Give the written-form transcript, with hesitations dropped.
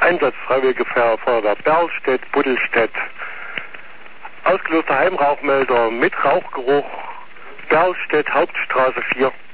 Einsatz Freiwillige Feuerwehr Berlstedt, Buddelstedt. Ausgelöster Heimrauchmelder mit Rauchgeruch, Berlstedt, Hauptstraße 4.